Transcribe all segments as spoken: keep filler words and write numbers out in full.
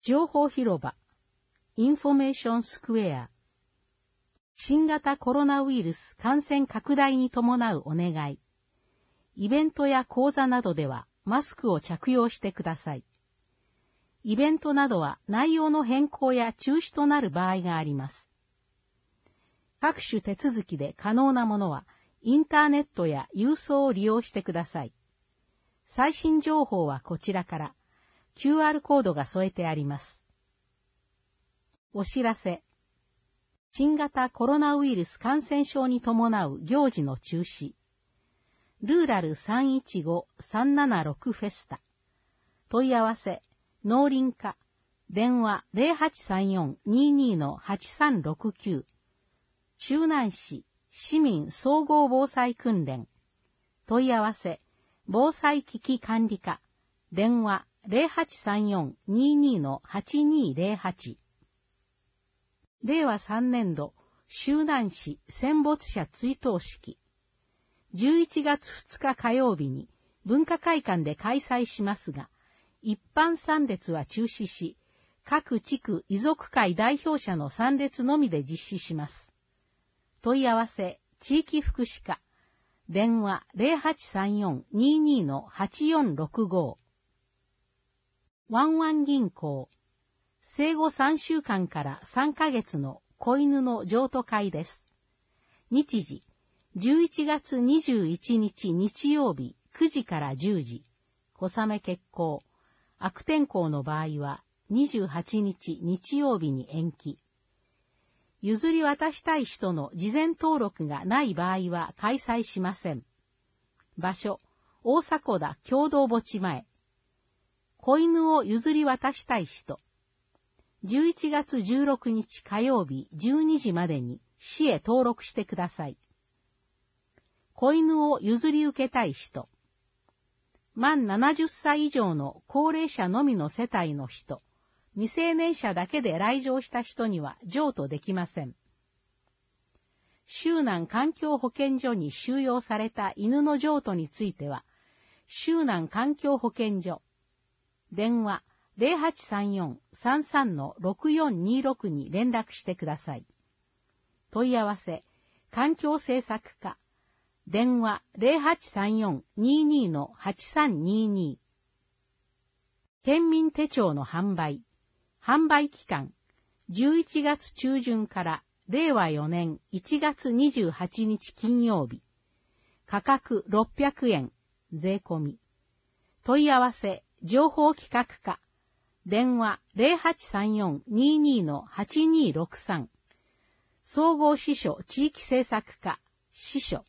情報広場、インフォメーションスクエア。新型コロナウイルス感染拡大に伴うお願い。イベントや講座などではマスクを着用してください。イベントなどは内容の変更や中止となる場合があります。各種手続きで可能なものはインターネットや郵送を利用してください。最新情報はこちらから キューアール コードが添えてあります。お知らせ。新型コロナウイルス感染症に伴う行事の中止。ルーラルさんいちごさんななろくフェスタ。問い合わせ、農林課、電話 ゼロはちさんよんにーにー はちさんろくきゅう。周南市市民総合防災訓練。問い合わせ、防災危機管理課、電話 ゼロはちさんよんにーにー はちにーゼロはち。れいわさんねんど、周南市戦没者追悼式。じゅういちがつふつか火曜日に文化会館で開催しますが、一般参列は中止し、各地区遺族会代表者の参列のみで実施します。問い合わせ、地域福祉課、電話 ゼロはちさんよんにーにー はちよんろくご。ワンワン銀行、生後さんしゅうかんからさんかげつの子犬の譲渡会です。日時、じゅういちがつにじゅういちにち日曜日くじからじゅうじ、小雨決行、悪天候の場合はにじゅうはちにち日曜日に延期。譲り渡したい人の事前登録がない場合は開催しません。場所、大迫田共同墓地前。子犬を譲り渡したい人。じゅういちがつじゅうろくにち火曜日じゅうにじまでに市へ登録してください。子犬を譲り受けたい人。満ななじゅっさい以上の高齢者のみの世帯の人。未成年者だけで来場した人には譲渡できません。周南環境保健所に収容された犬の譲渡については、周南環境保健所。電話ゼロはちさんよんさんさんのろくよんにーろくに連絡してください。問い合わせ、環境政策課。電話ゼロはちさんよんにーにー はちさんにーにー。県民手帳の販売。販売期間、じゅういちがつちゅうじゅんかられいわよねんいちがつにじゅうはちにち金曜日。価格ろっぴゃくえん、税込み。問い合わせ、情報企画課。電話ゼロはちさんよんにーにー はちにーろくさん。総合支所地域政策課、支所。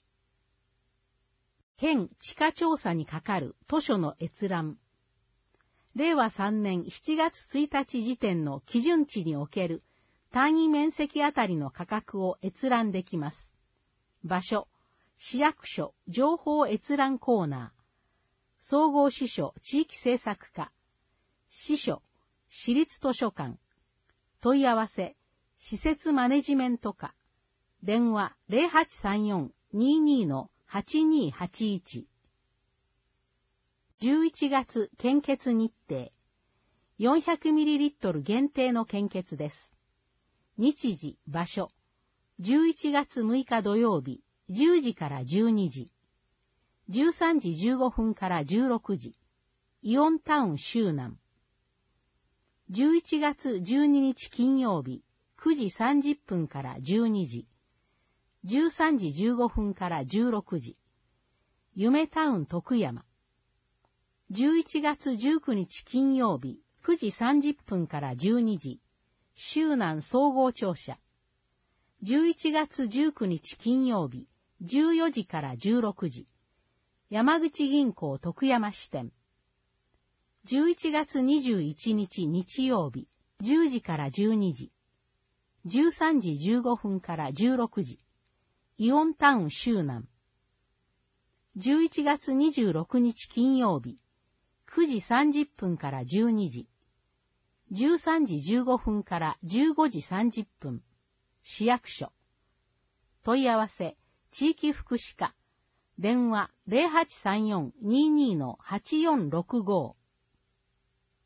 県地価調査にかかる図書の閲覧。れいわさんねんしちがつついたち時点の基準値における単位面積あたりの価格を閲覧できます。場所、市役所情報閲覧コーナー。総合支所地域政策課。支所、市立図書館。問い合わせ、施設マネジメント課。電話ゼロはちさんよんにーにー はちにーはちいち。じゅういちがつ献血日程。よんひゃくミリリットル 限定の献血です。日時、場所。じゅういちがつむいか土曜日、じゅうじからじゅうにじ。じゅうさんじじゅうごふんからじゅうろくじ。イオンタウン周南。じゅういちがつじゅうににち金曜日、くじさんじゅっぷんからじゅうにじ。じゅうさんじじゅうごふんからじゅうろくじ。夢タウン徳山。じゅういちがつじゅうくにち金曜日、くじさんじゅっぷんからじゅうにじ。周南総合庁舎。じゅういちがつじゅうくにち金曜日、じゅうよじからじゅうろくじ。山口銀行徳山支店。じゅういちがつにじゅういちにち日曜日、じゅうじからじゅうにじ。じゅうさんじじゅうごふんからじゅうろくじ。イオンタウン周南。じゅういちがつにじゅうろくにち金曜日、くじさんじゅっぷんからじゅうにじ。じゅうさんじじゅうごふんからじゅうごじさんじゅっぷん。市役所。問い合わせ、地域福祉課。電話ゼロはちさんよんにーにー はちよんろくご。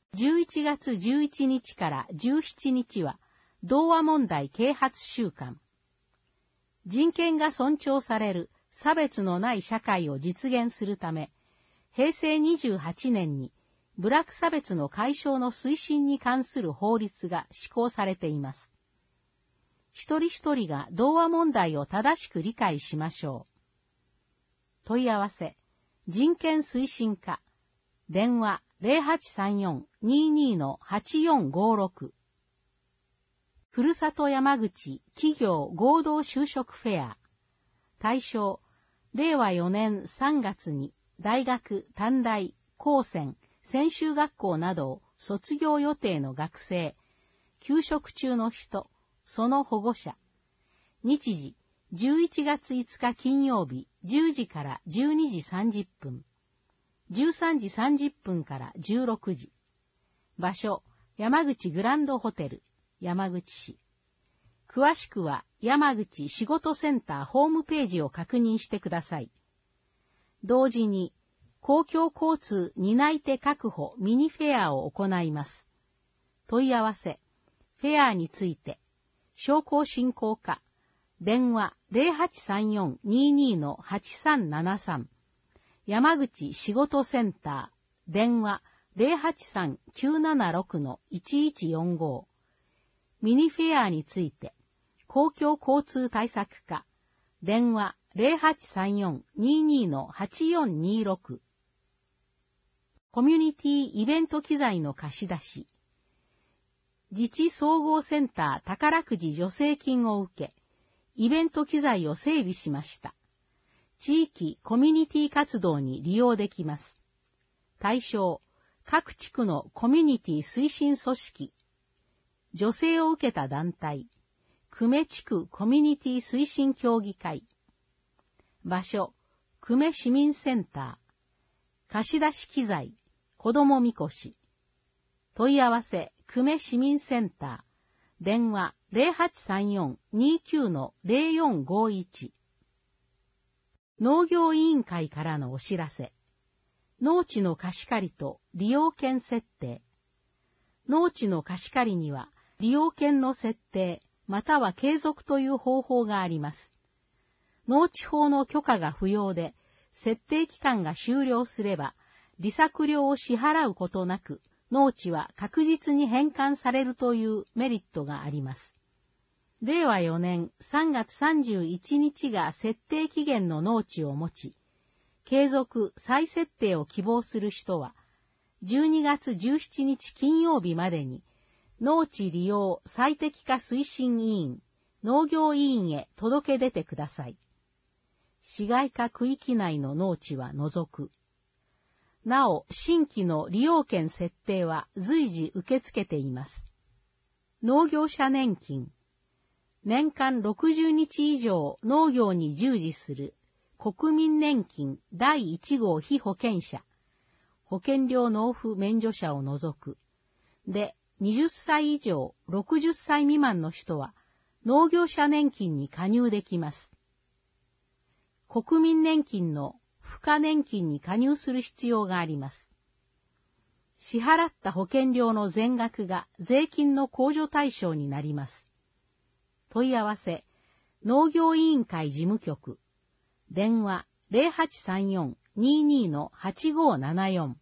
じゅういちがつじゅういちにちからじゅうしちにちは、同和問題啓発週間。人権が尊重される差別のない社会を実現するため、へいせいにじゅうはちねんに部落差別の解消の推進に関する法律が施行されています。一人一人が同和問題を正しく理解しましょう。問い合わせ、人権推進課、電話 ゼロはちさんよん にーにー はちよんごろく。ふるさと山口企業合同就職フェア。対象、れいわよねんさんがつに大学、短大、高専、専修学校などを卒業予定の学生、休職中の人、その保護者。日時、じゅういちがついつか金曜日じゅうじからじゅうにじさんじゅっぷん。じゅうさんじさんじゅっぷんからじゅうろくじ。場所、山口グランドホテル、山口市。詳しくは山口仕事センターホームページを確認してください。同時に、公共交通担い手確保ミニフェアを行います。問い合わせ、フェアについて、商工振興課、電話 ゼロはちさんよん にーにー はちさんななさん。山口仕事センター、電話 ゼロはちさん きゅうななろく いちいちよんご。ミニフェアについて、公共交通対策課、電話 ゼロはちさんよん にーにー はちよんにーろく。コミュニティイベント機材の貸し出し。自治総合センター宝くじ助成金を受け、イベント機材を整備しました。地域コミュニティ活動に利用できます。対象、各地区のコミュニティ推進組織。助成を受けた団体、久米地区コミュニティ推進協議会。場所、久米市民センター。貸し出し機材、子どもみこし。問い合わせ、久米市民センター。電話、ゼロはちさんよん にーきゅう ゼロよんごいち。農業委員会からのお知らせ。農地の貸し借りと利用権設定。農地の貸し借りには、利用権の設定、または継続という方法があります。農地法の許可が不要で、設定期間が終了すれば、利作料を支払うことなく、農地は確実に返還されるというメリットがあります。れいわよねんさんがつさんじゅういちにちが設定期限の農地を持ち、継続再設定を希望する人は、じゅうにがつじゅうしちにち金曜日までに、農地利用最適化推進委員、農業委員へ届け出てください。市街化区域内の農地は除く。なお、新規の利用権設定は随時受け付けています。農業者年金。年間ろくじゅうにち以上農業に従事する国民年金だいいちごう被保険者。保険料納付免除者を除く。で、はたち以上ろくじゅっさい未満の人は農業者年金に加入できます。国民年金の付加年金に加入する必要があります。支払った保険料の全額が税金の控除対象になります。問い合わせ、農業委員会事務局。電話 ゼロはちさんよん にーにー はちごーななよん。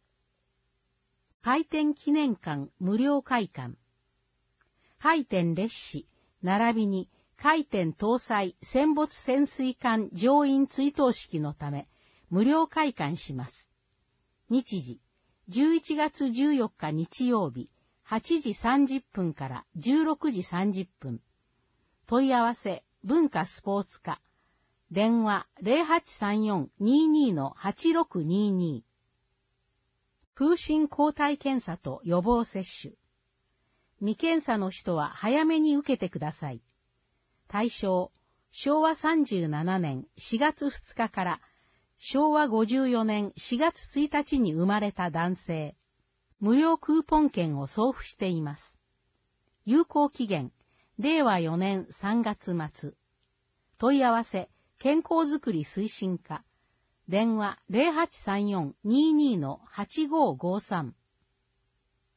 開店記念館無料開館。開店列紙、並びに開店搭載戦没潜水艦乗員追悼式のため、無料開館します。日時、じゅういちがつじゅうよっか日曜日、はちじさんじゅっぷんからじゅうろくじさんじゅっぷん。問い合わせ、文化スポーツ課。電話 ゼロはちさんよん にーにー はちろくにーにー。風疹抗体検査と予防接種。未検査の人は早めに受けてください。対象、しょうわさんじゅうななねんしがつふつかからしょうわごじゅうよねんしがつついたちに生まれた男性。無料クーポン券を送付しています。有効期限、れいわよねんさんがつまつ。問い合わせ、健康づくり推進課。電話 ゼロはちさんよん にーにー はちごーごーさん。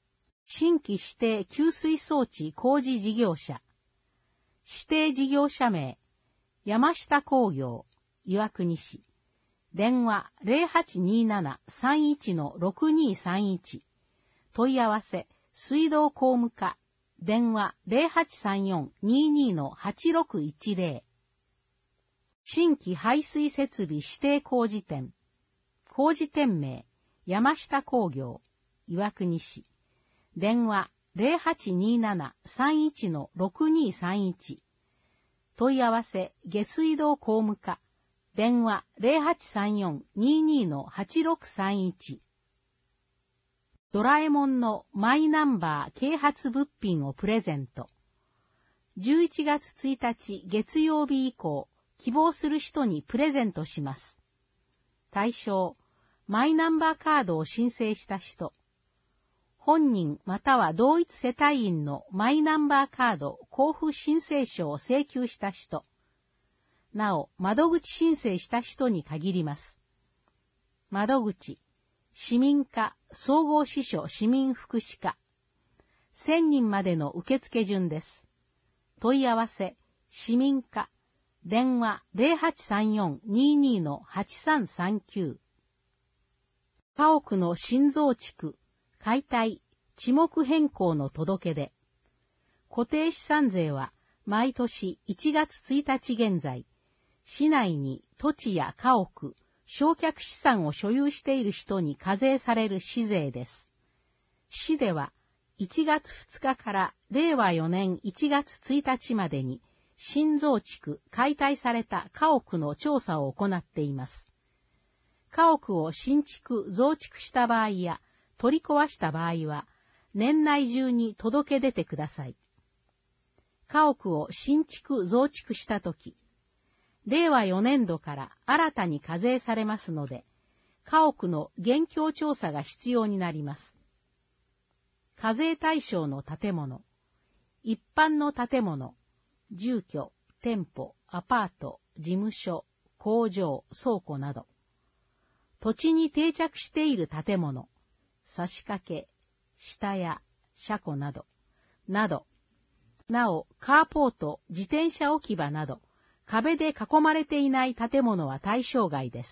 新規指定給水装置工事事業者。指定事業者名、山下工業、岩国市。電話 ゼロはちにーなな さんいち ろくにーさんいち。問い合わせ、水道工務課。電話 ゼロはちさんよん にーにー はちろくいちゼロ。新規排水設備指定工事店。工事店名、山下工業、岩国市。電話 ゼロはちにーなな さんいち ろくにーさんいち。問い合わせ、下水道工務課。電話 ゼロはちさんよん にーにー はちろくさんいち。ドラえもんのマイナンバー啓発物品をプレゼント。じゅういちがつついたち月曜日以降、希望する人にプレゼントします。対象、マイナンバーカードを申請した人。本人または同一世帯員のマイナンバーカード交付申請書を請求した人。なお、窓口申請した人に限ります。窓口、市民課、総合支所市民福祉課。せんにんまでの受付順です。問い合わせ、市民課。電話 ゼロはちさんよん にーにー はちさんさんきゅう。家屋の新増築、解体、地目変更の届け出。固定資産税は毎年いちがつついたち現在、市内に土地や家屋、償却資産を所有している人に課税される市税です。市ではいちがつふつかかられいわよねんいちがつついたちまでに新増築、解体された家屋の調査を行っています。家屋を新築、増築した場合や取り壊した場合は年内中に届け出てください。家屋を新築、増築したとき、れいわよねんどから新たに課税されますので、家屋の現況調査が必要になります。課税対象の建物、一般の建物、住居、店舗、アパート、事務所、工場、倉庫など、土地に定着している建物、差し掛け、下屋、車庫など、など、なお、カーポート、自転車置き場など、壁で囲まれていない建物は対象外です。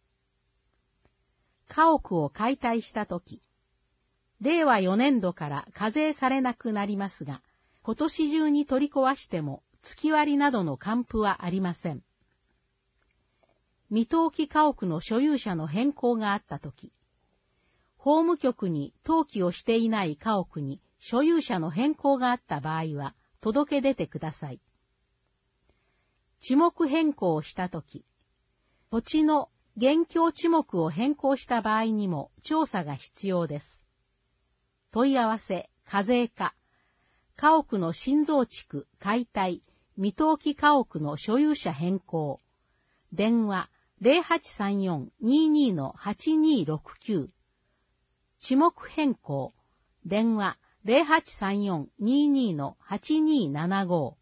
家屋を解体したとき、れいわよねんどから課税されなくなりますが、今年中に取り壊しても月割りなどの還付はありません。未登記家屋の所有者の変更があったとき、法務局に登記をしていない家屋に所有者の変更があった場合は届け出てください。地目変更をしたとき、土地の現況地目を変更した場合にも調査が必要です。問い合わせ、課税課、家屋の新増築、解体、未登記家屋の所有者変更、電話 ゼロはちさんよん にーにー はちにーろくきゅう、地目変更、電話 ゼロはちさんよん にーにー はちにーななご。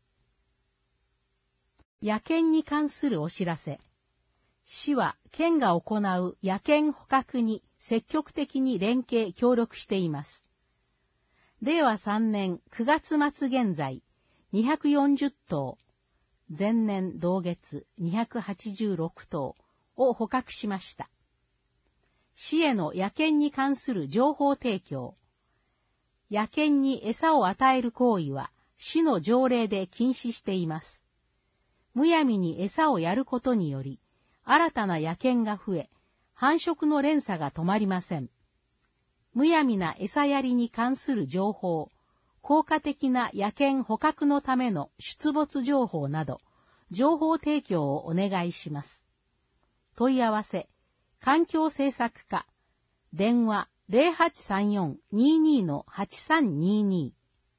野犬に関するお知らせ。市は県が行う野犬捕獲に積極的に連携協力しています。れいわさんねんくがつまつ現在、にひゃくよんじゅっとう、前年同月にひゃくはちじゅうろくとうを捕獲しました。市への野犬に関する情報提供。野犬に餌を与える行為は市の条例で禁止しています。むやみに餌をやることにより、新たな野犬が増え、繁殖の連鎖が止まりません。むやみな餌やりに関する情報、効果的な野犬捕獲のための出没情報など、情報提供をお願いします。問い合わせ、環境政策課、電話 ゼロはちさんよん にーにー はちさんにーにー。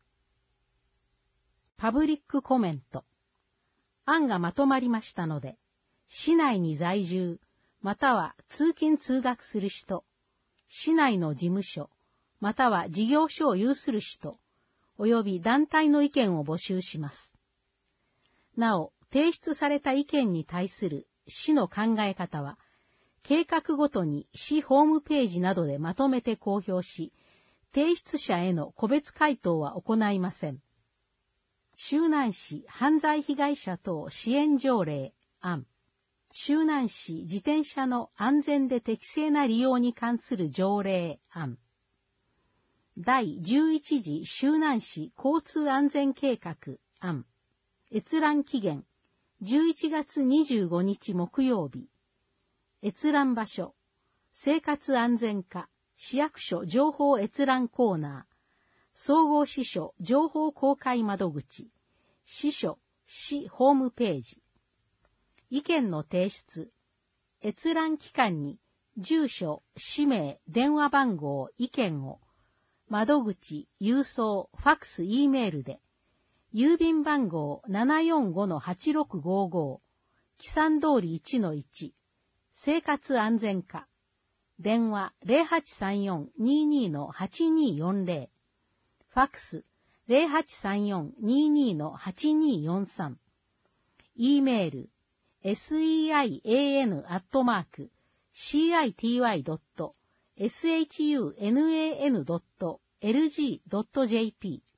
パブリックコメント。案がまとまりましたので、市内に在住、または通勤通学する人、市内の事務所、または事業所を有する人、及び団体の意見を募集します。なお、提出された意見に対する市の考え方は、計画ごとに市ホームページなどでまとめて公表し、 提出者への個別回答は行いません。周南市犯罪被害者等支援条例案。周南市自転車の安全で適正な利用に関する条例案。第じゅういち次周南市交通安全計画案。閲覧期限じゅういちがつにじゅうごにち木曜日。閲覧場所生活安全課市役所情報閲覧コーナー。総合支所情報公開窓口。支所市ホームページ。意見の提出。閲覧期間に住所、氏名、電話番号、意見を窓口、郵送、ファックス、Eメールで郵便番号 ななよんごのはちろくごご、木山通り いちのいち、生活安全課、電話 ゼロはちさんよんにーにーのはちにーよんぜろ、ファックス ゼロはちさんよんにーにーのはちにーよんさん、Eメール セイアン アットマーク シーアイティーワイ ドット シャン ドット エルジー ドット ジェーピー。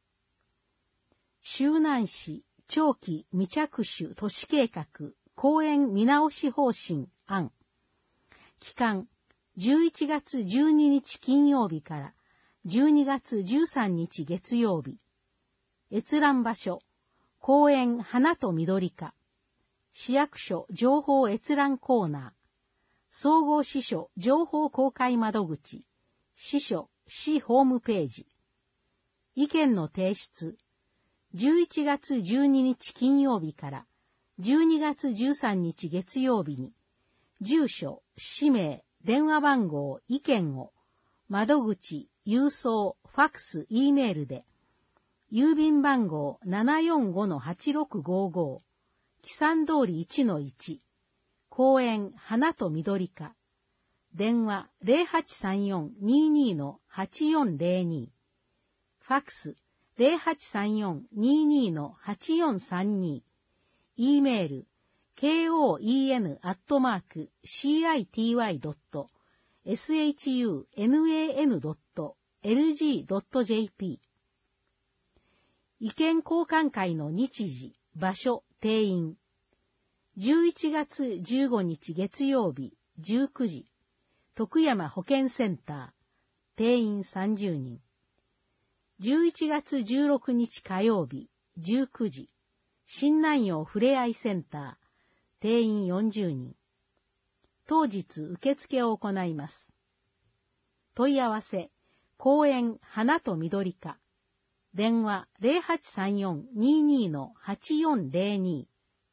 周南市長期未着手都市計画公園見直し方針案。期間じゅういちがつじゅうににち金曜日からじゅうにがつじゅうさんにち月曜日。閲覧場所公園花と緑課。市役所情報閲覧コーナー。総合支所情報公開窓口。支所市ホームページ。意見の提出。じゅういちがつじゅうににち金曜日からじゅうにがつじゅうさんにち月曜日に、住所、氏名、電話番号、意見を、窓口、郵送、ファックス、Eメールで、郵便番号 ななよんごのはちろくごご、木山通り いちのいち、公園花と緑課、電話 ゼロはちさんよんにーにーのはちよんぜろに、ファックスゼロはちさんよんにーにーのはちよんさんに、Eメール、ケーオーイーエヌ アットマーク シーアイティーワイ ドット シャン ドット エルジー ドット ジェーピー。意見交換会の日時、場所、定員。じゅういちがつじゅうごにち月曜日、じゅうくじ。徳山保健センター。定員さんじゅうにん。じゅういちがつじゅうろくにち火曜日、じゅうくじ。新南陽ふれあいセンター。定員よんじゅうにん。当日受付を行います。問い合わせ、公園花と緑課。電話 ゼロはちさんよんにーにーのはちよんぜろに。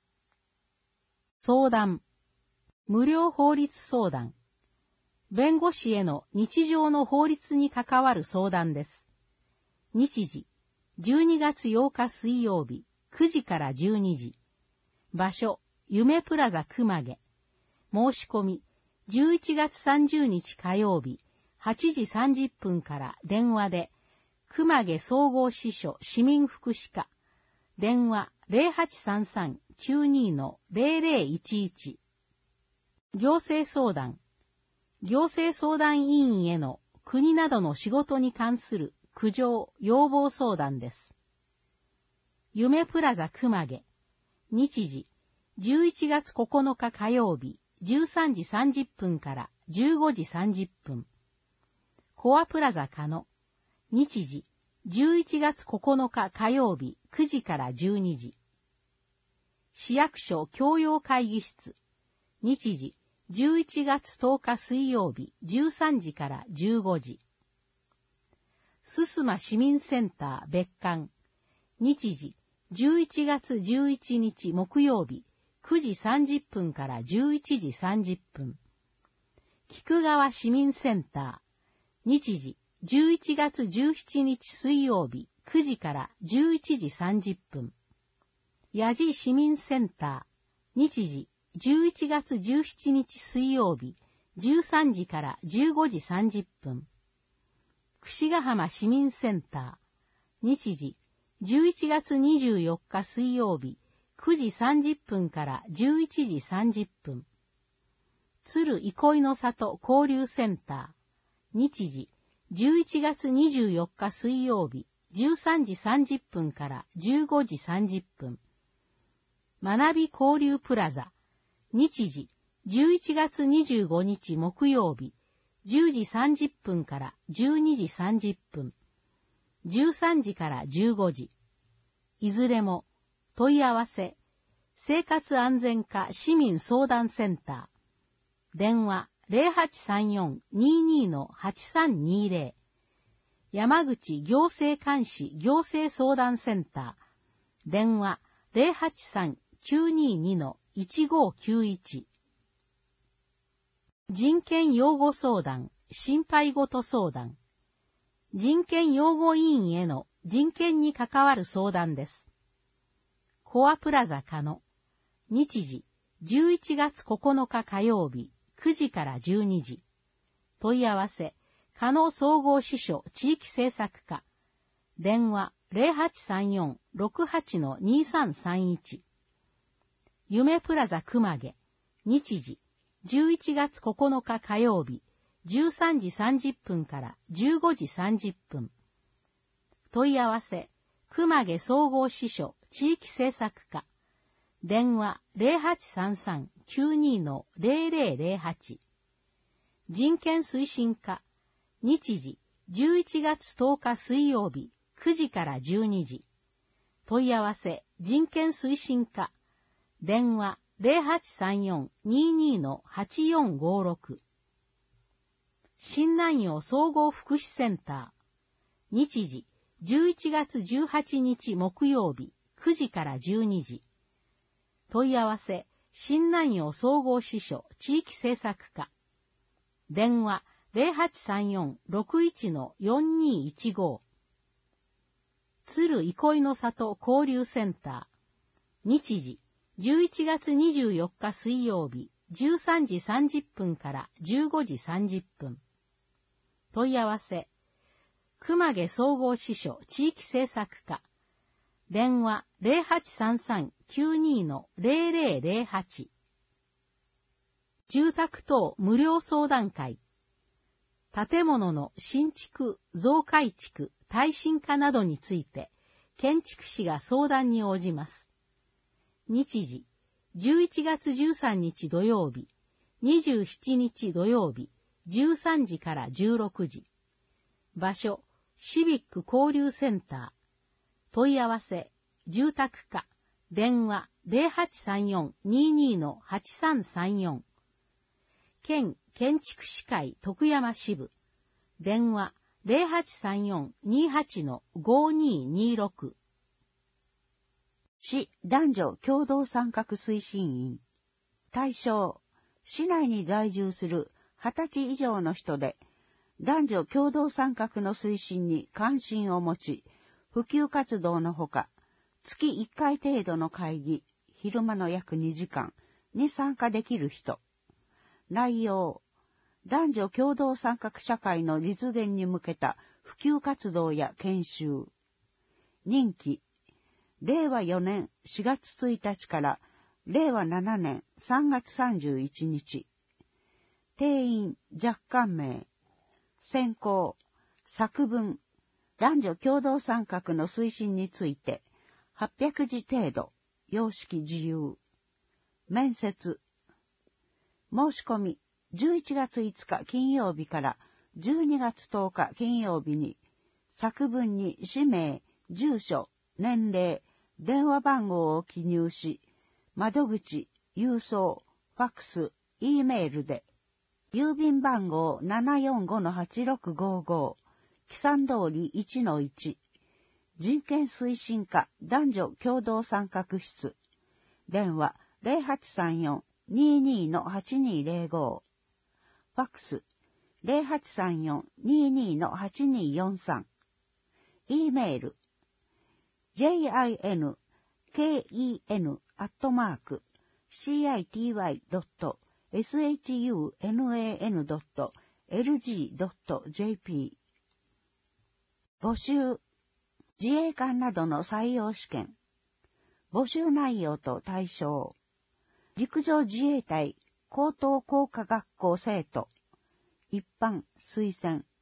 相談。無料法律相談。弁護士への日常の法律に関わる相談です。日時、じゅうにがつようか水曜日、くじからじゅうにじ。場所、夢プラザ熊毛。申し込み、じゅういちがつさんじゅうにち火曜日、はちじさんじゅっぷんから電話で、熊毛総合支所市民福祉課。電話 ゼロはちさんさんきゅうにーのぜろぜろいちいち。行政相談。行政相談委員への国などの仕事に関する苦情、要望相談です。夢プラザ熊毛。日時、じゅういちがつここのか火曜日、じゅうさんじさんじゅっぷんからじゅうごじさんじゅっぷん。コアプラザ加野。日時、じゅういちがつここのか火曜日、くじからじゅうにじ。市役所教養会議室。日時、じゅういちがつとおか水曜日、じゅうさんじからじゅうごじ。すすま市民センター別館。日時、じゅういちがつじゅういちにち木曜日、くじさんじゅっぷんからじゅういちじさんじゅっぷん。菊川市民センター。日時、じゅういちがつじゅうしちにち水曜日、くじからじゅういちじさんじゅっぷん。矢地市民センター。日時、じゅういちがつじゅうしちにち水曜日、じゅうさんじからじゅうごじさんじゅっぷん。櫛ヶ浜市民センター。日時、じゅういちがつにじゅうよっか水曜日、くじさんじゅっぷんからじゅういちじさんじゅっぷん。鶴憩いの里交流センター。日時、 じゅういちがつにじゅうよっか水曜日、じゅうさんじさんじゅっぷんからじゅうごじさんじゅっぷん。学び交流プラザ、日時、じゅういちがつにじゅうごにち木曜日、じゅうじさんじゅっぷんからじゅうにじさんじゅっぷん。じゅうさんじからじゅうごじ。いずれも、問い合わせ、生活安全課市民相談センター。電話 ゼロはちさんよん にーにー はちさんにーぜろ。山口行政監視行政相談センター。電話 ゼロはちさん きゅうにーにー いちごきゅういち。人権擁護相談、心配事相談。人権擁護委員への人権に関わる相談です。コアプラザ可能。日時、じゅういちがつここのか火曜日、くじからじゅうにじ。問い合わせ、可能総合支所地域政策課。電話ゼロはちさんよん ろくはち にさんさんいち。夢プラザ熊毛。日時、じゅういちがつここのか火曜日、じゅうさんじさんじゅっぷんからじゅうごじさんじゅっぷん。問い合わせ、熊毛総合支所地域政策課。電話ゼロはちさんさん きゅうにー ゼロゼロゼロはち。人権推進課。日時、じゅういちがつとおか水曜日、くじからじゅうにじ。問い合わせ、人権推進課。電話ゼロはちさんよん にーにー はちよんごろく。新南陽総合福祉センター。日時、じゅういちがつじゅうはちにち木曜日、くじからじゅうにじ。問い合わせ、新南陽総合支所地域政策課。電話ゼロはちさんよん ろくいち よんにーいちご。鶴憩いの里交流センター。日時、じゅういちがつにじゅうよっか水曜日、じゅうさんじさんじゅっぷんからじゅうごじさんじゅっぷん。問い合わせ、熊毛総合支所地域政策課。電話ゼロはちさんさん きゅうにー ゼロゼロゼロはち。住宅等無料相談会。建物の新築、増改築、耐震化などについて、建築士が相談に応じます。日時、じゅういちがつじゅうさんにち土曜日、にじゅうしちにち土曜日、じゅうさんじからじゅうろくじ。場所、シビック交流センター。問い合わせ、住宅課、電話ゼロはちさんよん にーにー はちさんさんよん。県建築士会徳山支部。電話ゼロはちさんよん にーはち ごにーにーろく。 市男女共同参画推進員。対象、市内に在住するはたち以上の人で、男女共同参画の推進に関心を持ち、普及活動のほか、月いっかい程度の会議、昼間の約にじかんに参加できる人。内容、男女共同参画社会の実現に向けた普及活動や研修。任期、れいわよねんしがつついたちかられいわななねんさんがつさんじゅういちにち。定員若干名。選考、作文、男女共同参画の推進について、はっぴゃくじ程度、様式自由。面接。申し込み、じゅういちがついつか金曜日からじゅうにがつとおか金曜日に、作文に氏名、住所、年齢、電話番号を記入し、窓口、郵送、ファックス、Eメールで、郵便番号 ななよんごのはちろくごご、木山通り いちのいち、人権推進課男女共同参画室、電話ゼロはちさんよん にーにー はちにーゼロご、ファックスゼロはちさんよん にーにー はちにーよんさん、Eメール、ジェイアイエヌケーイーエヌ アットマーク シーアイティーワイ ドット エスエイチユーエヌエーエヌ ドット エルジー ドット ジェーピー。募集、自衛官などの採用試験。募集内容と対象。陸上自衛隊高等工科学校生徒。一般推薦。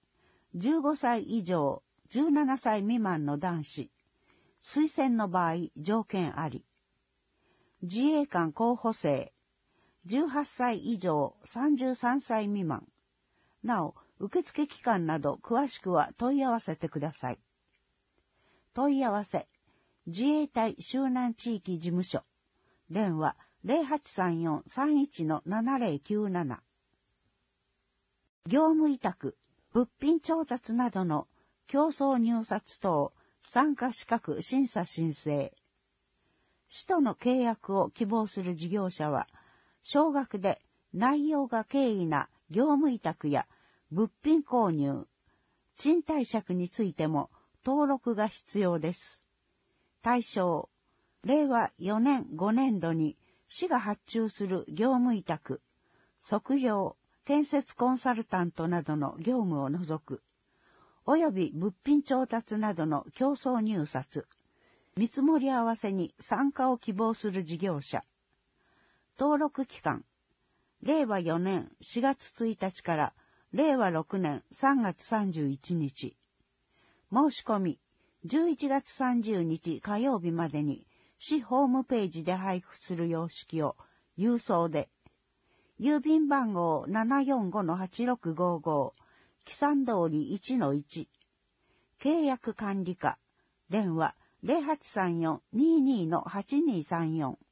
じゅうごさい以上、じゅうななさい未満の男子、推薦の場合条件あり。自衛官候補生、じゅうはっさい以上、さんじゅうさんさい未満。なお、受付期間など詳しくは問い合わせてください。問い合わせ、自衛隊周南地域事務所、電話 ゼロはちさんよん さんいち ななゼロきゅうなな。業務委託、物品調達などの競争入札等、参加資格審査申請。使途の契約を希望する事業者は、少額で内容が軽易な業務委託や物品購入、賃貸借についても登録が必要です。対象、れいわよねんごねんどに市が発注する業務委託、測量、建設コンサルタントなどの業務を除く、及び物品調達などの競争入札、見積もり合わせに参加を希望する事業者。登録期間、れいわよねんしがつついたちかられいわろくねんさんがつさんじゅういちにち。申し込み、じゅういちがつさんじゅうにち火曜日までに市ホームページで配布する様式を郵送で、郵便番号 ななよんごのはちろくごご、木山通り いちのいち。契約管理課、電話 ゼロはちさんよん にーにーのはちにーさんよん。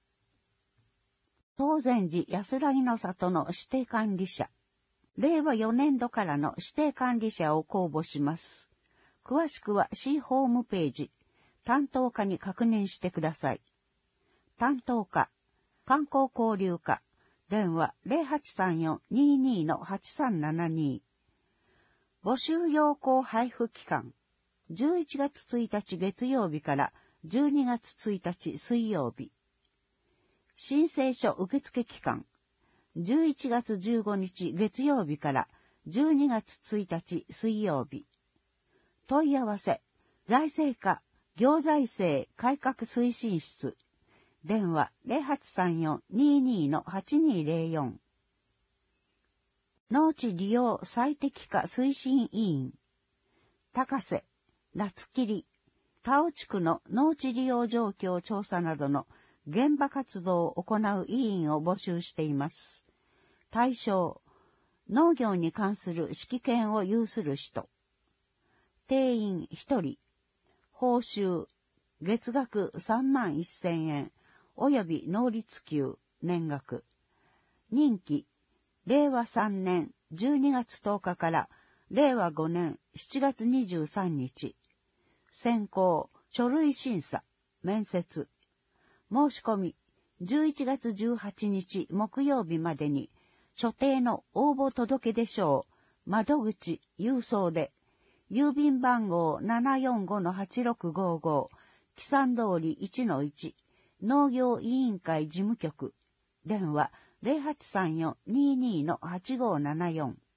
東禅寺安らぎの里の指定管理者。れいわよねんどからの指定管理者を公募します。詳しくは市ホームページ、担当課に確認してください。担当課、観光交流課、電話 ゼロはちさんよん にーにーのはちさんななに。募集要項配布期間、じゅういちがつついたち月曜日からじゅうにがつついたち水曜日。申請書受付期間、じゅういちがつじゅうごにち月曜日からじゅうにがつついたち水曜日。問い合わせ、財政課、行財政改革推進室。電話 ゼロはちさんよん にーにーのはちにーゼロよん。農地利用最適化推進委員。高瀬、夏切、田尾地区の農地利用状況調査などの現場活動を行う委員を募集しています。対象、農業に関する指揮権を有する人。定員ひとり。報酬、月額さんまんせんえん、及び農立給、年額。任期、れいわさんねんじゅうにがつとおかかられいわごねんしちがつにじゅうさんにち。選考、書類審査、面接。申し込み、じゅういちがつじゅうはちにち木曜日までに、所定の応募届出書を窓口、郵送で、郵便番号 ななよんごのはちろくごご、木山通り いちのいち、農業委員会事務局、電話 ゼロはちさんよん にーにーのはちごななよん。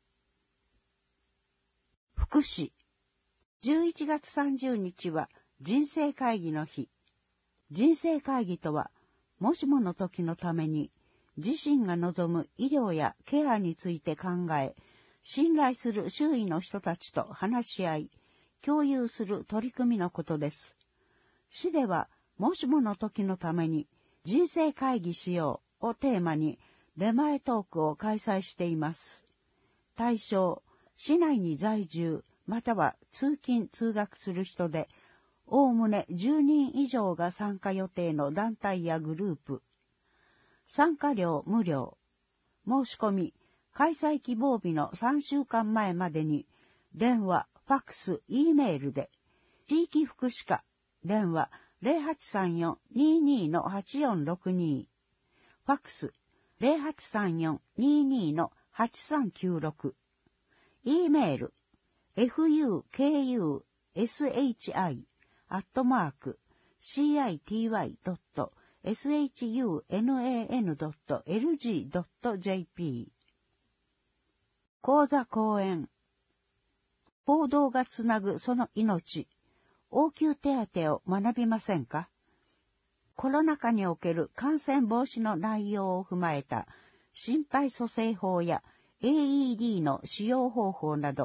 福祉。じゅういちがつさんじゅうにちは人生会議の日。人生会議とは、もしもの時のために、自身が望む医療やケアについて考え、信頼する周囲の人たちと話し合い、共有する取り組みのことです。市では、もしもの時のために、人生会議しようをテーマに、出前トークを開催しています。対象、市内に在住、または通勤・通学する人で、おおむねじゅうにん以上が参加予定の団体やグループ。参加料無料。申し込み、開催希望日のさんしゅうかんまえまでに、電話、ファックス、Eメールで、地域福祉課、電話 ゼロはちさんよん にーにーのはちよんろくに、ファックス ゼロはちさんよん にーにーのはちさんきゅうろく、Eメール、フユーケーユーエスエイチアイ アットマーク シーアイティーワイ ドット エスエイチユーエヌエーエヌ ドット エルジー ドット ジェーピー。講座講演。報道がつなぐその命。応急手当を学びませんか？コロナ禍における感染防止の内容を踏まえた心肺蘇生法や エーイーディー の使用方法など、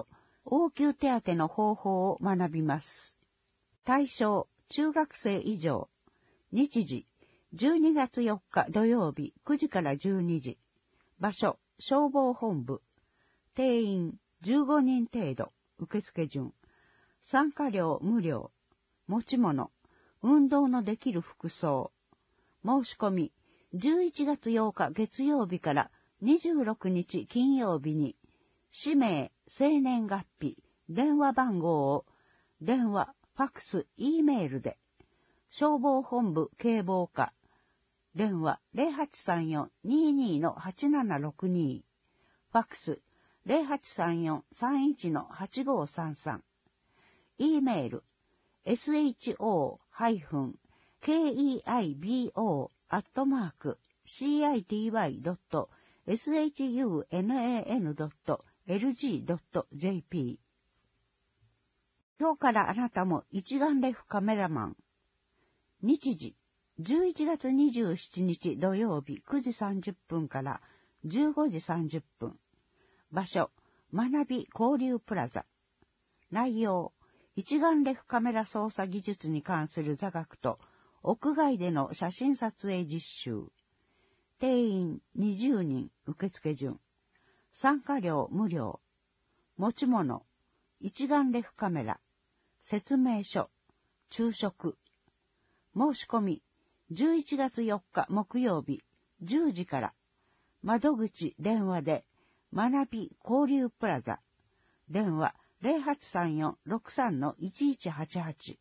応急手当の方法を学びます。対象、中学生以上。日時、じゅうにがつよっか土曜日くじからじゅうにじ。場所、消防本部。定員、じゅうごにん程度。受付順。参加料無料。持ち物。運動のできる服装。申し込み、じゅういちがつようか月曜日からにじゅうろくにち金曜日に、氏名、生年月日、電話番号を、電話、ファクス、Eメールで、消防本部警防課、電話 ゼロはちさんよん にーにー はちななろくに、ファックス ゼロはちさんよん さんいち はちごさんさん、E メール エスエイチオー ケーイーアイビーオー アットマーク シーアイティーワイ ドット エスエイチユーエヌエーエヌ ドット エルジー ドット ジェーピー。今日からあなたも一眼レフカメラマン。日時、じゅういちがつにじゅうしちにち土曜日くじさんじゅっぷんからじゅうごじさんじゅっぷん。場所、学び交流プラザ。内容、一眼レフカメラ操作技術に関する座学と屋外での写真撮影実習。定員にじゅうにん受付順。参加料無料。持ち物、一眼レフカメラ。説明書、昼食。申し込み、じゅういちがつよっか木曜日じゅうじから。窓口電話で、学び交流プラザ。電話ゼロはちさんよん ろくさん いちいちはちはち。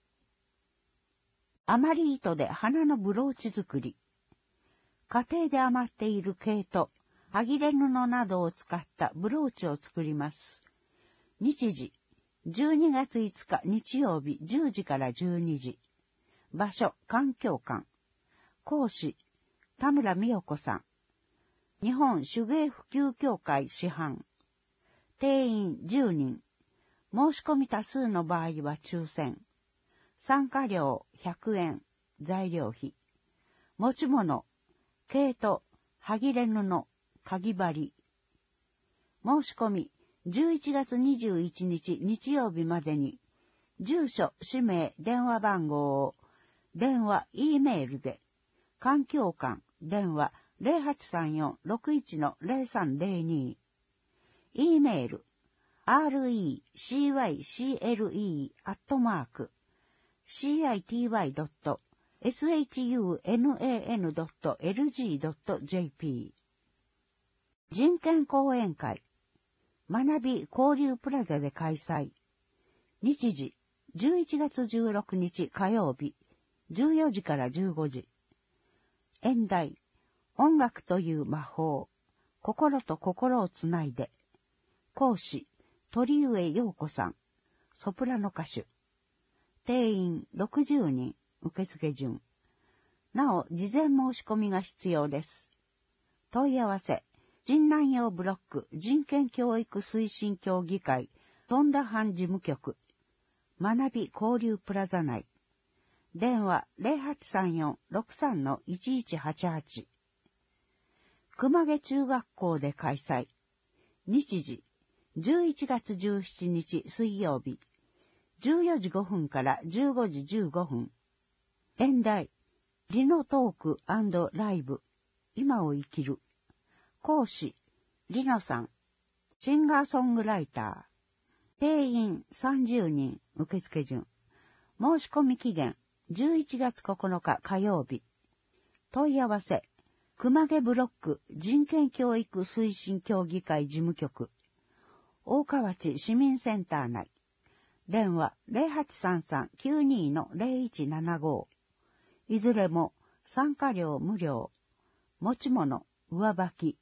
余り糸で花のブローチ作り。家庭で余っている毛糸、はぎれ布などを使ったブローチを作ります。日時、じゅうにがついつか日曜日じゅうじからじゅうにじ。場所、環境館。講師、田村美代子さん。日本手芸普及協会師範。定員じゅうにん。申し込み多数の場合は抽選。参加料ひゃくえん。材料費。持ち物、毛糸、はぎれ布、かぎ針。申し込み、じゅういちがつにじゅういちにち日曜日までに、住所、氏名、電話番号を、電話、E メールで、環境館、電話、ゼロはちさんよん ろくいち ゼロさんゼロに、E メール、アールイーシーワイシーエルイー アットマーク、シーアイティーワイ ドット エスエイチユーエヌエーエヌ ドット エルジー ドット ジェーピー。人権講演会、学び交流プラザで開催。日時、じゅういちがつじゅうろくにち火曜日、じゅうよじからじゅうごじ。演題、音楽という魔法、心と心をつないで。講師、鳥上陽子さん、ソプラノ歌手。定員ろくじゅうにん、受付順。なお、事前申し込みが必要です。問い合わせ、神南陽ブロック人権教育推進協議会、富田藩事務局。学び交流プラザ内。電話ゼロはちさんよん ろくさん いちいちはちはち。熊毛中学校で開催。日時、じゅういちがつじゅうしちにち水曜日、じゅうよじごふんからじゅうごじじゅうごふん。演題、リノトーク&ライブ、今を生きる。講師、リノさん、シンガーソングライター。定員さんじゅうにん、受付順。申し込み期限、じゅういちがつここのか火曜日。問い合わせ、熊毛ブロック人権教育推進協議会事務局。大河内市民センター内。電話ゼロはちさんさん きゅうにー ゼロいちななご。いずれも参加料無料。持ち物、上履き。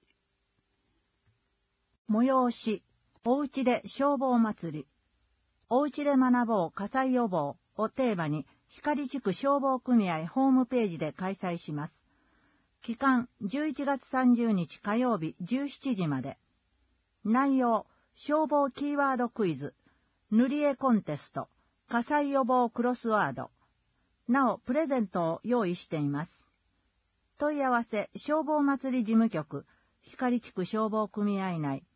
催し、おうちで消防祭り。おうちで学ぼう火災予防をテーマに、光地区消防組合ホームページで開催します。期間じゅういちがつさんじゅうにち火曜日じゅうしちじまで。内容、消防キーワードクイズ、塗り絵コンテスト、火災予防クロスワード。なお、プレゼントを用意しています。問い合わせ、消防祭り事務局、光地区消防組合内。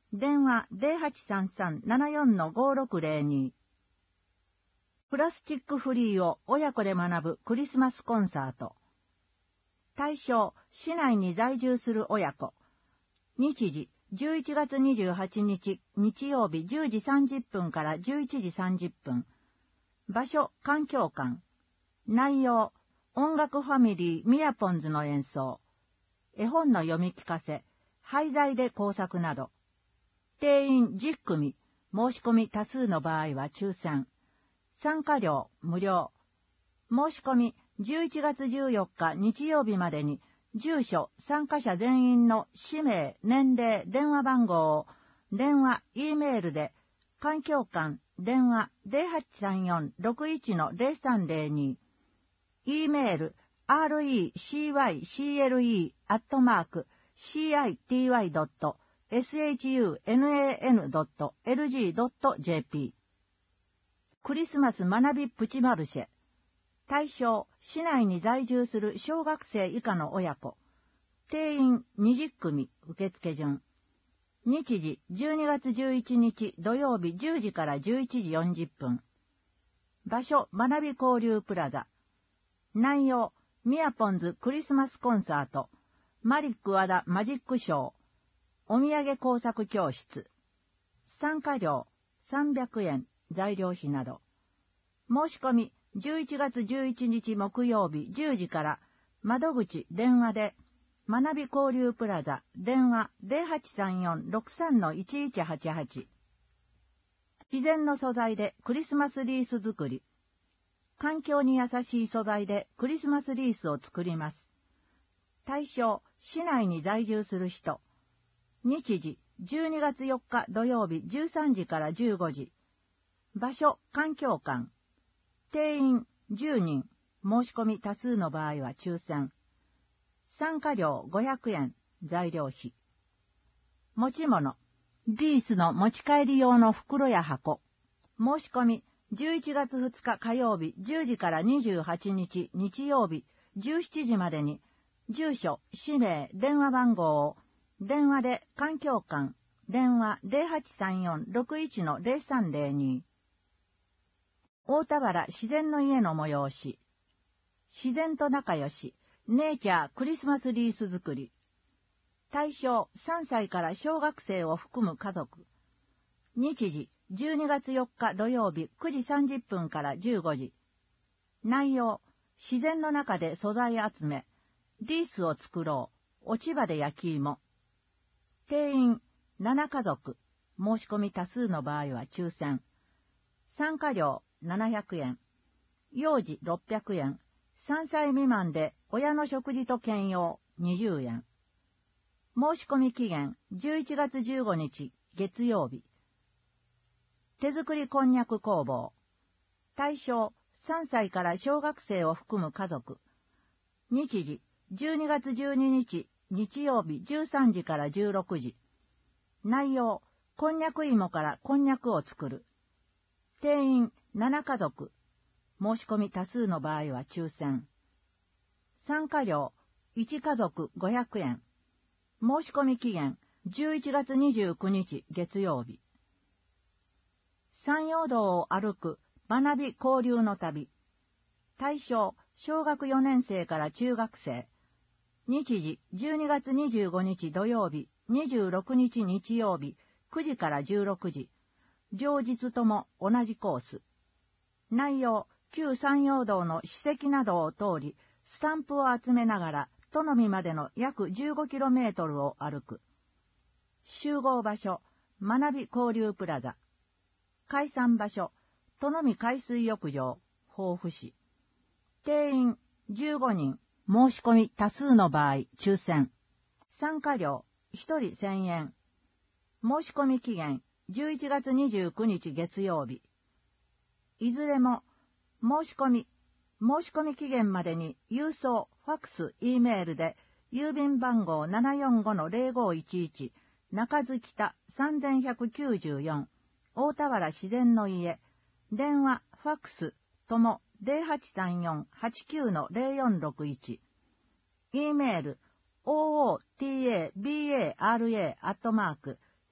電話 ゼロはちさんさん ななよん ごろくゼロに。プラスチックフリーを親子で学ぶクリスマスコンサート。対象、市内に在住する親子。日時、じゅういちがつにじゅうはちにち、日曜日じゅうじさんじゅっぷんからじゅういちじさんじゅっぷん。場所、環境館。内容、音楽ファミリーミヤポンズの演奏。絵本の読み聞かせ、廃材で工作など。定員じゅっくみ、申し込み多数の場合は抽選。参加料無料。申し込みじゅういちがつじゅうよっか日曜日までに、住所、参加者全員の氏名、年齢、電話番号を、電話、Eメールで、環境館、電話 ゼロはちさんよん ろくいち ゼロさんゼロに、Eメール、アールイーシーワイシーエルイー アットマーク、シーアイティーワイ ドット エスエイチユーエヌエーエヌ ドット エルジー ドット ジェーピー。クリスマス学びプチマルシェ。対象、市内に在住する小学生以下の親子。定員にじゅっくみ、受付順。日時、じゅうにがつじゅういちにち土曜日じゅうじからじゅういちじよんじゅっぷん。場所、学び交流プラザ。内容、ミヤポンズクリスマスコンサート。マリック和田マジックショー。お土産工作教室。参加料、さんびゃくえん、材料費など。申し込み、じゅういちがつじゅういちにち木曜日じゅうじから、窓口電話で、学び交流プラザ電話 ゼロはちさんよん ろくさん いちいちはちはち。自然の素材でクリスマスリース作り。環境に優しい素材でクリスマスリースを作ります。対象、市内に在住する人。日時、じゅうにがつよっか土曜日じゅうさんじからじゅうごじ。場所、環境館。定員じゅうにん。申し込み多数の場合は抽選。参加料ごひゃくえん。材料費。持ち物。リースの持ち帰り用の袋や箱。申し込み。じゅういちがつふつか火曜日じゅうじからにじゅうはちにち日曜日じゅうしちじまでに、住所、氏名、電話番号を、電話で環境館、電話 ゼロはちさんよん ろくいち ゼロさんゼロに。大田原自然の家の催し。自然と仲良し、ネイチャークリスマスリース作り。対象さんさいから小学生を含む家族。日時じゅうにがつよっか土曜日くじさんじゅっぷんからじゅうごじ。内容、自然の中で素材集め、リースを作ろう、落ち葉で焼き芋。定員ななかぞく、申し込み多数の場合は抽選。参加料ななひゃくえん、幼児ろっぴゃくえん、さんさい未満で親の食事と兼用にじゅうえん。申し込み期限じゅういちがつじゅうごにち月曜日。手作りこんにゃく工房。対象さんさいから小学生を含む家族。日時じゅうにがつじゅうににち日曜日じゅうさんじからじゅうろくじ。内容、こんにゃく芋からこんにゃくを作る。定員ななかぞく。申し込み多数の場合は抽選。参加料いちかぞくごひゃくえん。申し込み期限じゅういちがつにじゅうくにち月曜日。山陽道を歩く学び交流の旅。対象、小学よねんせいから中学生。日時、じゅうにがつにじゅうごにち土曜日、にじゅうろくにち日曜日、くじからじゅうろくじ。両日とも同じコース。内容、旧山陽道の史跡などを通り、スタンプを集めながら、都のみまでの約 じゅうごキロメートル を歩く。集合場所、学び交流プラザ。解散場所、都のみ海水浴場、防府市。定員じゅうごにん、申し込み多数の場合、抽選。参加料、ひとりせんえん。申し込み期限、じゅういちがつにじゅうくにち月曜日。いずれも、申し込み、申し込み期限までに郵送、ファックス、Eメールで、郵便番号 ななよんごのゼロごいちいち、中津北さんぜんひゃくきゅうじゅうよん、大田原自然の家、電話、ファックス、ともゼロはちさんよん はちきゅうのゼロよんろくいち。Eメール、オーオーティーエービーエーアールエー アットマーク、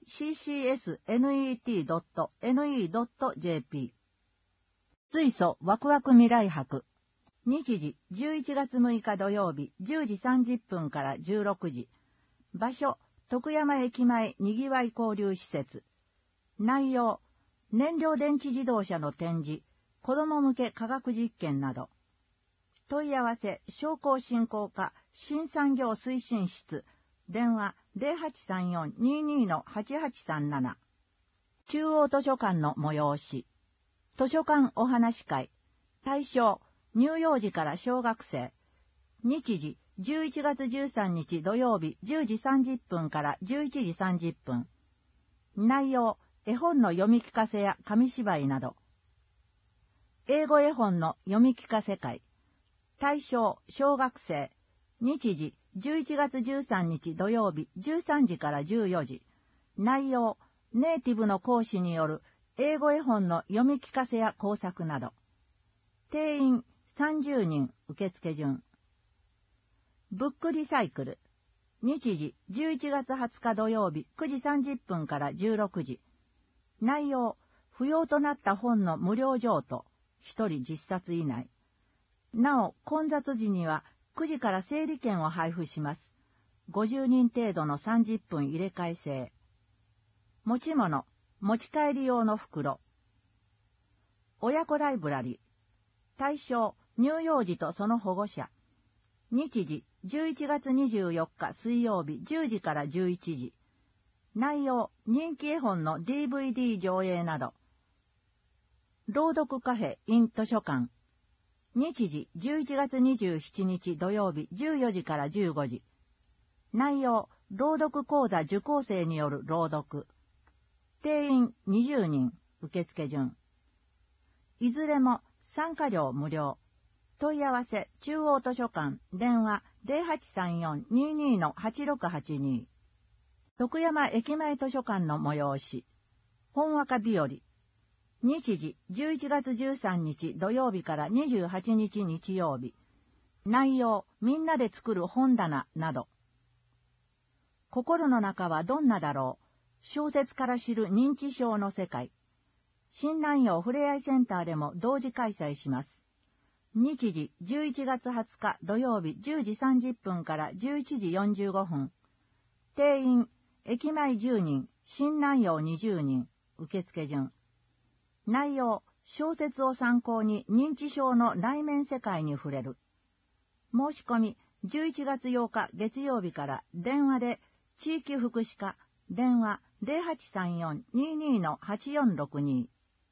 シーシーエスネットドットネットドットジェーピー。水素ワクワク未来博。日時じゅういちがつむいか土曜日じゅうじさんじゅっぷんからじゅうろくじ。場所、徳山駅前にぎわい交流施設。内容、燃料電池自動車の展示、子ども向け科学実験など。問い合わせ、商工振興課新産業推進室。電話 ゼロはちさんよん にーにー はちはちさんなな。中央図書館の催し。図書館お話会。対象、乳幼児から小学生。日時、じゅういちがつじゅうさんにち土曜日じゅうじさんじゅっぷんからじゅういちじさんじゅっぷん。内容、絵本の読み聞かせや紙芝居など。英語絵本の読み聞かせ会。対象、小学生。日時、じゅういちがつじゅうさんにち土曜日じゅうさんじからじゅうよじ。内容、ネイティブの講師による英語絵本の読み聞かせや工作など。定員さんじゅうにん、受付順。ブックリサイクル。日時じゅういちがつはつか土曜日くじさんじゅっぷんからじゅうろくじ。内容、不要となった本の無料譲渡。ひとりじっさつ以内。なお、混雑時にはくじから整理券を配布します。ごじゅうにん程度のさんじゅっぷん入れ替え制。持ち物、持ち帰り用の袋。親子ライブラリ。対象、乳幼児とその保護者。日時、じゅういちがつにじゅうよっか水曜日じゅうじからじゅういちじ。内容、人気絵本の ディーブイディー 上映など。朗読カフェ in 図書館。日時、じゅういちがつにじゅうしちにち土曜日じゅうよじからじゅうごじ。内容、朗読講座受講生による朗読。定員にじゅうにん、受付順。いずれも参加料無料。問い合わせ、中央図書館、電話 ゼロはちさんよん にーにー はちろくはちに。徳山駅前図書館の催し。本和歌日和。日時、じゅういちがつじゅうさんにち土曜日からにじゅうはちにち日曜日。内容、みんなで作る本棚など。心の中はどんなだろう。小説から知る認知症の世界。新南陽ふれあいセンターでも同時開催します。日時、じゅういちがつはつか土曜日じゅうじさんじゅっぷんからじゅういちじよんじゅうごふん。定員、駅前じゅうにん、新南陽にじゅうにん、受付順。内容、小説を参考に認知症の内面世界に触れる。申し込み、じゅういちがつようか月曜日から電話で地域福祉課、電話 ゼロはちさんよん にーにー はちよんろくに。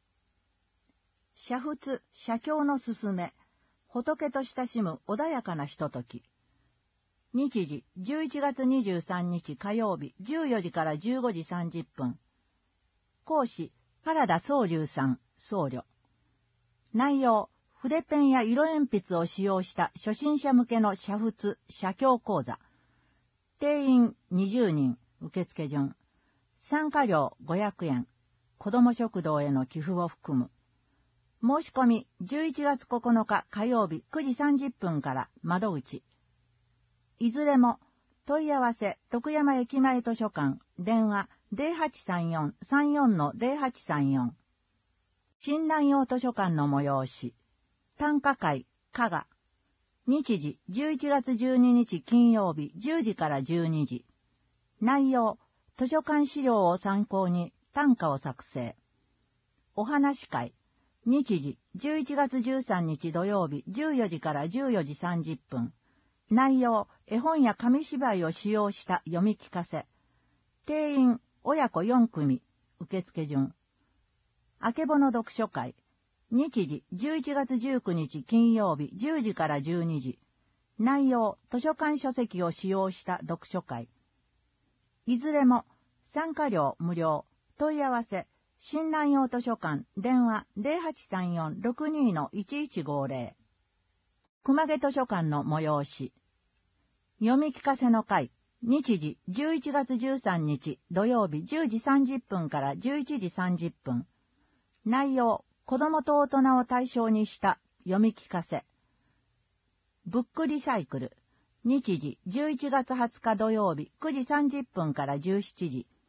煮沸、写経のすすめ、仏と親しむ穏やかなひととき。日時、じゅういちがつにじゅうさんにち火曜日じゅうよじからじゅうごじさんじゅっぷん。講師、原田宗隆さん、僧侶。内容、筆ペンや色鉛筆を使用した初心者向けの煮沸、写経講座。定員にじゅうにん、受付順。参加料ごひゃくえん。子ども食堂への寄付を含む。申し込み、じゅういちがつここのか火曜日くじさんじゅっぷんから窓口。いずれも、問い合わせ、徳山駅前図書館、電話、ゼロはちさんよん さんよん ゼロはちさんよん。新南陽図書館の催し。短歌会、加賀。日時、じゅういちがつじゅうににち金曜日じゅうじからじゅうにじ。内容、図書館資料を参考に短歌を作成。お話会。日時、じゅういちがつじゅうさんにち土曜日じゅうよじからじゅうよじさんじゅっぷん。内容、絵本や紙芝居を使用した読み聞かせ。定員、親子よんくみ、受付順。あけぼの読書会。日時、じゅういちがつじゅうくにち金曜日じゅうじからじゅうにじ。内容、図書館書籍を使用した読書会。いずれも、参加料無料。問い合わせ、新南陽図書館、電話 ゼロはちさんよん ろくにー いちいちごぜろ。熊毛図書館の催し。読み聞かせの会。日時、じゅういちがつじゅうさんにち土曜日じゅうじさんじゅっぷんからじゅういちじさんじゅっぷん。内容、子供と大人を対象にした読み聞かせ。ブックリサイクル。日時、じゅういちがつはつか土曜日くじさんじゅっぷんからじゅうしちじ。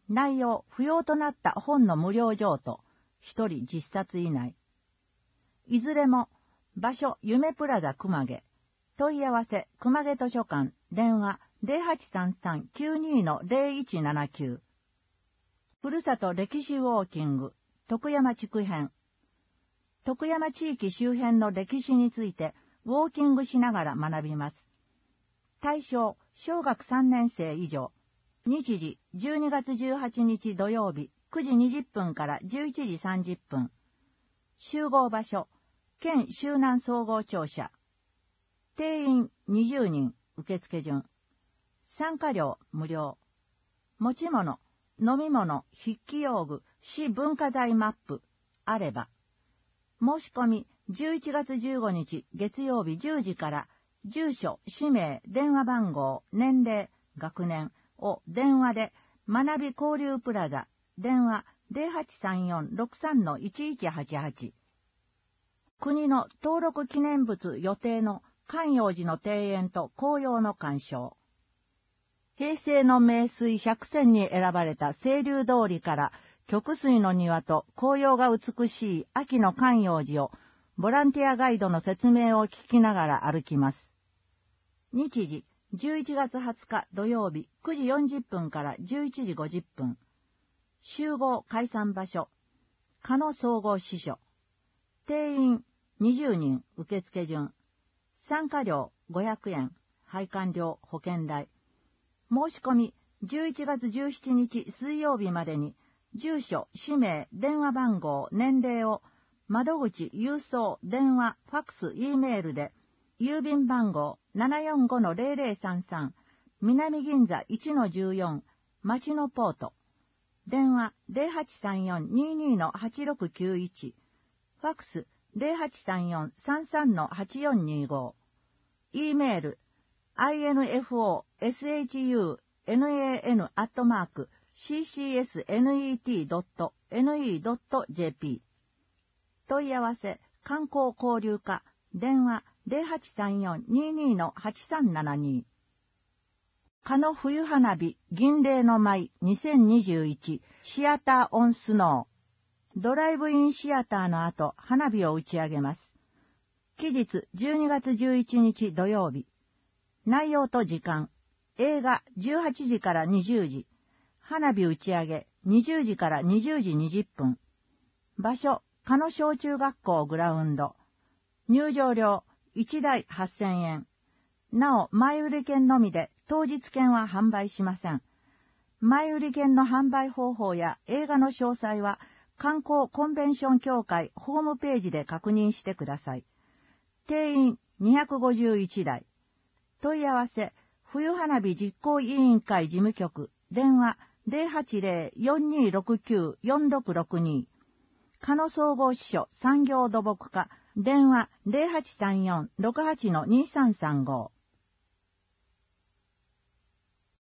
内容不要となった本の無料譲渡、ひとりじっさつ以内。いずれも、場所夢プラザ熊毛。問い合わせ熊毛図書館、電話 ゼロはちさんさんきゅうに ゼロいちななきゅう。ふるさと歴史ウォーキング、徳山地区編。徳山地域周辺の歴史についてウォーキングしながら学びます。対象、小学さんねん生以上。日時、じゅうにがつじゅうはちにち土曜日、くじにじゅっぷんからじゅういちじさんじゅっぷん。集合場所、県周南総合庁舎。定員にじゅうにん、受付順。参加料無料。持ち物、飲み物、筆記用具、市文化財マップ、あれば。申し込み、じゅういちがつじゅうごにち月曜日じゅうじから、住所、氏名、電話番号、年齢、学年を電話で、学び交流プラザ、電話 ゼロはちさんよんろくさんのいちいちはちはち。国の登録記念物予定の観葉寺の庭園と紅葉の鑑賞。平成の名水百選に選ばれた清流通りから曲水の庭と紅葉が美しい秋の観葉寺をボランティアガイドの説明を聞きながら歩きます。日時じゅういちがつはつか土曜日くじよんじゅっぷんからじゅういちじごじゅっぷん。集合解散場所、加野総合支所。定員にじゅうにん、受付順。参加料ごひゃくえん、拝観料保険代。申し込みじゅういちがつじゅうしちにち水曜日までに、住所、氏名、電話番号、年齢を、窓口、郵送、電話、ファクス、Eメールで、郵便番号 ななよんごのゼロゼロさんさん、南銀座 いちのじゅうよん、町のポート。電話 ゼロはちさんよんににのはちろくきゅういち、ファクス ゼロはちさんよんさんさんのはちよんにご、E メール アイエヌエフオーエスエイチユーエヌエーエヌ アットマーク シーシーエスネットドットエヌイードットジェーピー。問い合わせ観光交流課、電話 ゼロはちさんよんににのはちさんななに。加野冬花火銀嶺の舞にせんにじゅういちシアターオンスノー。ドライブインシアターの後、花火を打ち上げます。期日じゅうにがつじゅういちにち土曜日。内容と時間。映画じゅうはちじからにじゅうじ。花火打ち上げにじゅうじからにじゅうじにじゅっぷん。場所、加野小中学校グラウンド。入場料いちだいはっせんえん。なお、前売り券のみで当日券は販売しません。前売り券の販売方法や映画の詳細は観光コンベンション協会ホームページで確認してください。定員にひゃくごじゅういちだい。問い合わせ、冬花火実行委員会事務局、電話 ゼロはちゼロ よんにろくきゅう よんろくろくに。加野総合支所産業土木課、電話 ゼロはちさんよんろくはちのにさんさんご。